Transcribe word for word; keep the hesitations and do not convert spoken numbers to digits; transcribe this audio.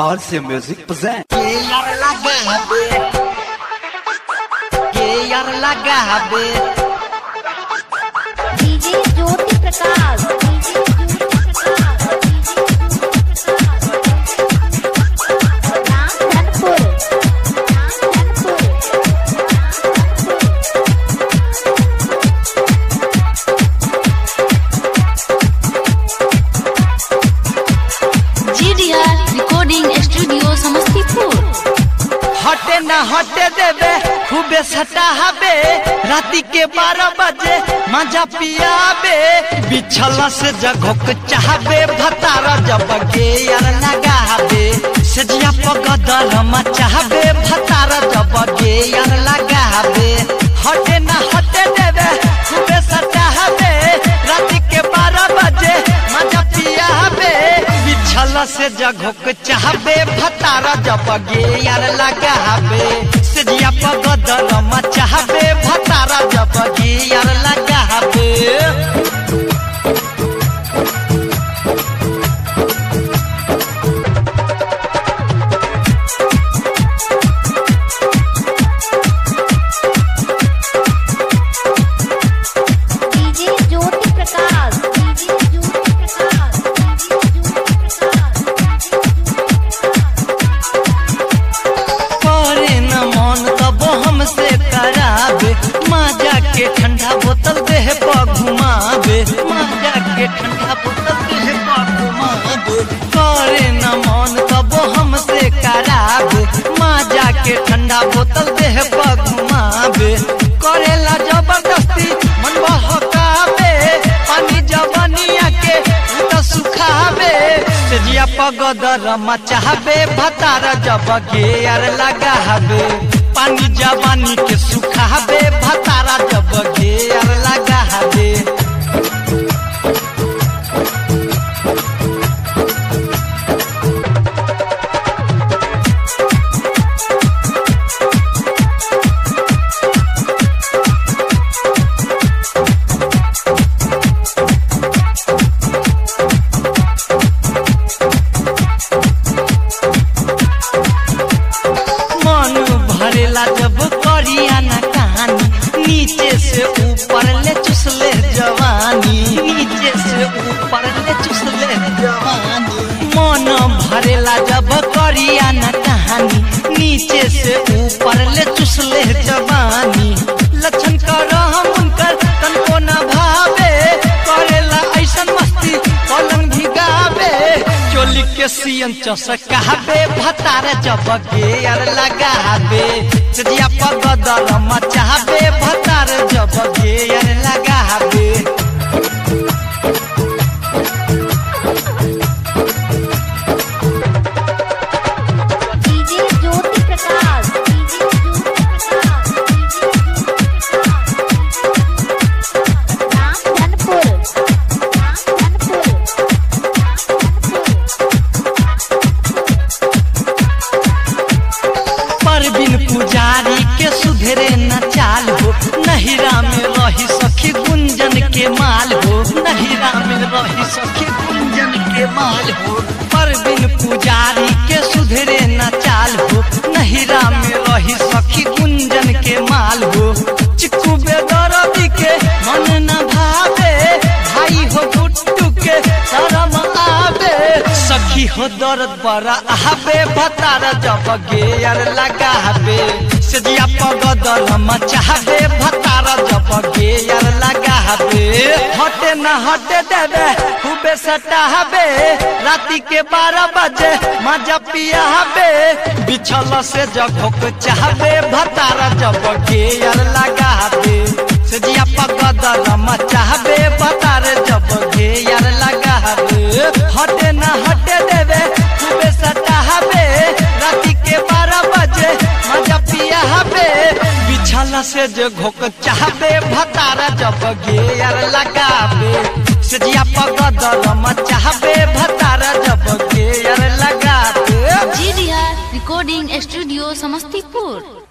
R C Music present. Que यार लगा बे, के यार लगा बे। DJ Jyoti Prakash, DJ Jyoti Prakash, DJ Jyoti Prakash. Ramdhanpur, GDR recording studio Samastipur. हटे ना हटे देवे खूबे सटाबे, राती के बारह बजे मजा पियाबे, बिछला से जगह चाहबे, भतारा जब के यार लगाबे, सजिया पगदर मचाबे, भतारा जब के यार लगाबे। हटे ना हटे देवे खूबे सटाबे, राती के बारह बजे मजा पियाबे, बिछला से जगह चाहबे, भतारा जब गे यार लगाबे, सजिया पगदर मचाबे, भतारा जब गे यार लगाबे। DJ Jyoti Prakash, DJ Jyoti Prakash, DJ Jyoti करे न मन तब हमसे कराबे, माजा के ठंडा बोतल देह पर घुमाबे, माजा के ठंडा बोतल देह पर घुमाबे। करे न मन तब हमसे कराबे, माजा के ठंडा बोतल देह पर घुमाबे, करेला जबरदस्ती मन बहकाबे, पानी जवनिया के तो सुखाबे, सजिया पगदर मचाबे, भतारा जब के यार लगाबे, पानी जवानी के सुखाबे, भतारा जब के यार लगाबे। मन भरेला जब करिया ना कहानी, नीचे से ऊपर ले चुसले जवानी, नीचे से ऊपर ले चुसले जवानी। मन भरेला जब करिया ना कहानी, नीचे से ऊपर ले चुसले जवानी। लक्षण कर हम उनकर तनको न भावे, करेला ऐसन मस्ती पलंग भिगावे, चोली के सियन चसकाबे, भतारा जब के यार लगाबे, सजिया पगदर मचाबे, भतारा जब के यार लगाबे। DJ Jyoti Prakash, DJ Jyoti Prakash, DJ Jyoti Prakash. Ramdhanpur, Ramdhanpur, Parveen Pujari के सुधरे न चाल हो, नहिरा में रही सखी गुंजन के माल हो, नहिरा में रही सखी गुंजन के माल हो। परवीन पुजारी के सुधरे न चाल हो, नहिरा में रही सखी गुंजन के माल हो। चिक्कू बेदरदी के मन न भावे, भाई हो गुट्टू के शरम आवे, सखी हो दर्द बड़ा आबे, भतारा जब गे यार लगाबे, सजिया पगदर मचाबे, भतारा जब गे यार लगाबे। हटे न हटे देवे खूबे सटाबे, राती के बारह बजे मजा पियाबे, बिछल से जगह चाहबे, भतारा जब गे यार लगाबे, सजिया पगदर मचाबे, भतारा जब गे यार लगाबे। हटे न हटे देवे खूबे सटाबे, राती के बारह बजे मजा पियाबे, बिछला से जो घोक चाहबे, भतारा जब गे यार लगाबे, सजिया पगदर मचाबे, भतारा जब गे यार लगाबे। GDR recording studio Samastipur.